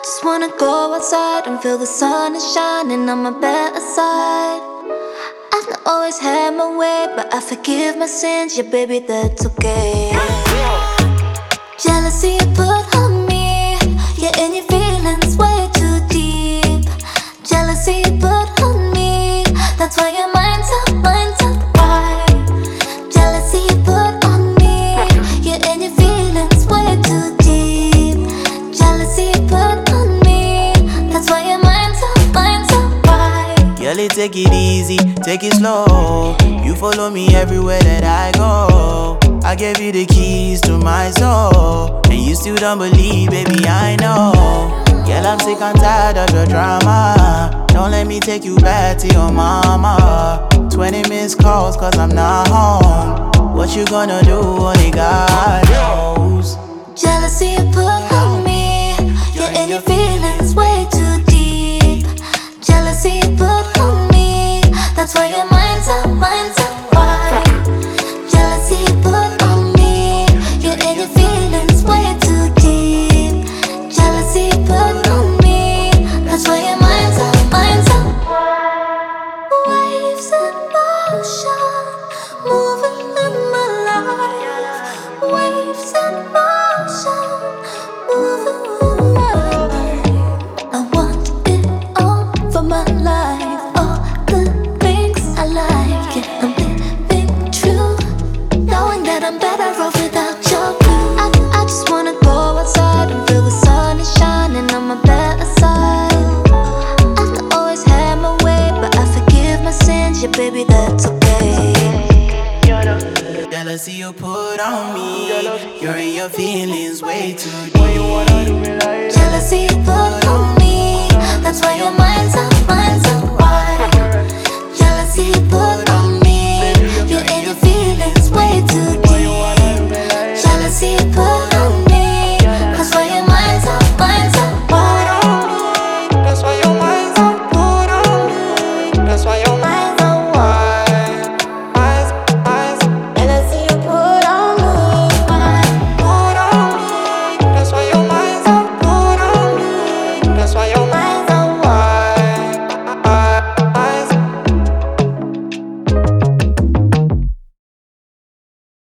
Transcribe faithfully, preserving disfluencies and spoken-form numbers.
just wanna go outside and feel the sun is shining on my better side. I've not always had my way, but I forgive my sins, yeah baby, that's okay. Jealousy you put on me, yeah, and your feelings way too deep. Jealousy you put on me, that's why your mind's up, mind's up, why? Jealousy you put on me, yeah, and your feelings way too deep. Jealousy you put on me, that's why your mind's up, mind's up, why? Girl, take it easy, take it slow. You follow me everywhere that I go. I gave you the keys to my soul, and you still don't believe, baby, I know. Girl, I'm sick and tired of your drama. Don't let me take you back to your mama. Twenty missed calls cause I'm not home. What you gonna do, only God knows. Jealousy you put on me, yeah, and your feelings way too deep. Jealousy you put on me, that's why your mind's up, mind's up, why? Jealousy you put on me, yeah, and your feelings way too deep. Jealousy you put on me, that's why your mind's up, mind's up. Waves in motion, moving in my life. Waves in motion, moving in my life. I want it all for my life, all the things I like. Yeah, I'm living true, knowing that I'm better off without your blue. I, I just wanna go outside and feel the sun is shining on my better side. I've not always had my way, but I forgive my sins, yeah baby, that's okay. Jealousy you put on me, you're in your feelings way too deep.